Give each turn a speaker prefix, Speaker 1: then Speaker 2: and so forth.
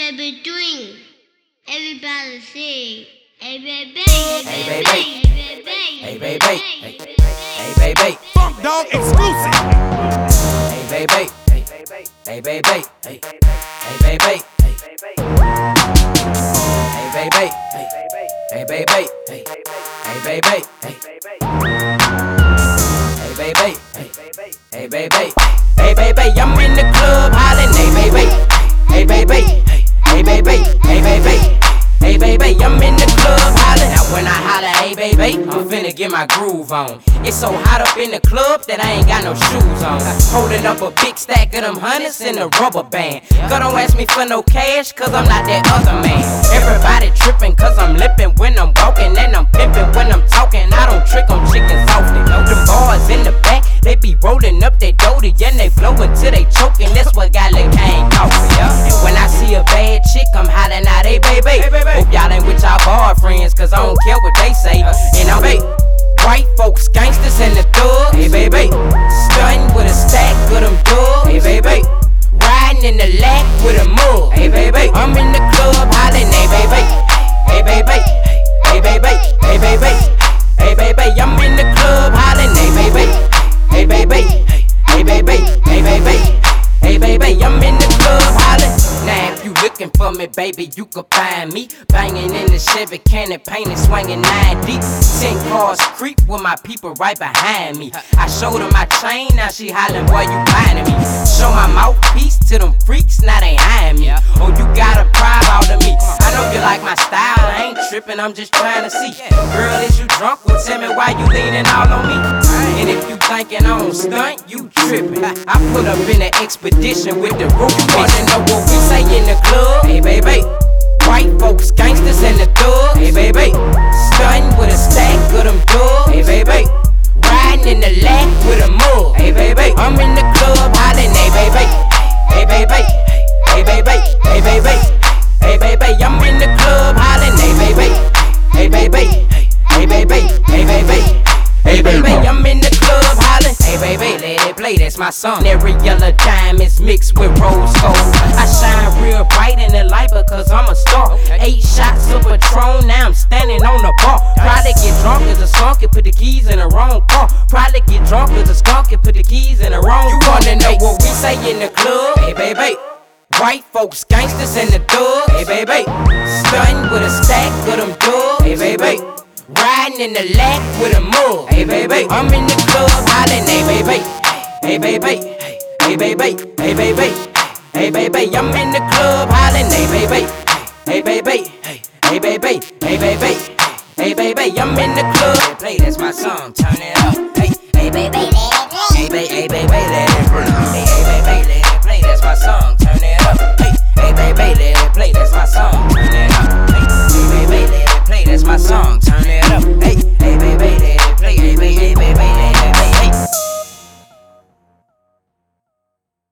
Speaker 1: baby doing? Everybody sing. Hey baby, hey baby, hey baby,
Speaker 2: Hey baby, hey baby,
Speaker 3: Funk Dog exclusive.
Speaker 2: hey baby, hey baby, hey baby, hey baby, hey baby, hey baby, hey baby, hey baby, hey baby, I'm in the club hollering, hey baby, hey baby, hey baby, hey baby. Hey baby, I'm in the club hollering. Now when I holler, hey baby, I'm finna get my groove on. It's so hot up in the club that I ain't got no shoes on. Holding up a big stack of them hundreds in a rubber band. Girl, don't ask me for no cash, cause I'm not that other man. Everybody tripping cause I'm lippin' when I'm walking, and I'm pimpin' when I'm talking. I don't trick on chickens often. Them boys in the back, they be rolling up their doty, and they blowin' till they choking. That's what got like Kane coffee. And when I see a bad chick, I'm hollering out, hey baby. Hope y'all ain't with y'all boyfriends, cause I don't care what they say. And I'm white folks, gangsters, and the thugs. Hey baby, stuntin' with a stack of them thugs. Hey baby, riding in the lack with a mug. Hey baby, I'm in the club hollering. Hey baby, hey baby, hey baby, hey baby, hey baby, I'm in the club hollering. Hey baby, hey baby, hey baby, hey baby, hey baby, I'm in the club hollering. Now if you looking for me, baby, you can find me banging in the Chevy cannon, painted, swinging 9 deep. 10 cars creep with my people right behind me. I showed her my chain, now she hollering, boy, you blinding me. Show my mouthpiece to them freaks, now they eyeing me. Oh, you got a pride out of me. I know you like my style, I ain't tripping, I'm just trying to see. Girl, is you drunk? Well, tell me why you leaning all on me. And if you thinking I don't stunt, you tripping. I put up in an expedition with the roof. You wanna know what we say in the club? Hey baby, white folks, gangsters, and the thugs. Hey baby, stuntin' with a stack of them thugs. Hey baby, riding in the lack with a mug. Hey baby, I'm in the club hollering. Hey baby, hey baby, hey baby, hey baby, hey baby, I'm in the club hollering. Hey baby, hey baby, hey baby, hey baby, hey baby, I'm in the club hollering. Hey baby, let it play, that's my song. Every yellow diamonds mixed with rose gold. I shine real bright in the light because I'm a star. 8 shots of Patron, now I'm standing on the bar. Probably get drunk as a skunk and put the keys in the wrong car. Probably get drunk as a skunk and put the keys in the wrong car. You wanna know what we say in the club? Hey baby, white folks, gangsters, and the thugs. Hey baby, stuntin' with a stack of them thugs. Hey baby, riding in the lack with a mug. Hey baby, I'm in the club hollering. Hey baby, hey baby, hey baby, hey baby, hey baby, I'm in the club hollering. Hey baby, hey baby, hey baby, hey baby, hey baby, I'm in the club. Play, that's my song, turn it up. Hey baby, hey baby, hey baby,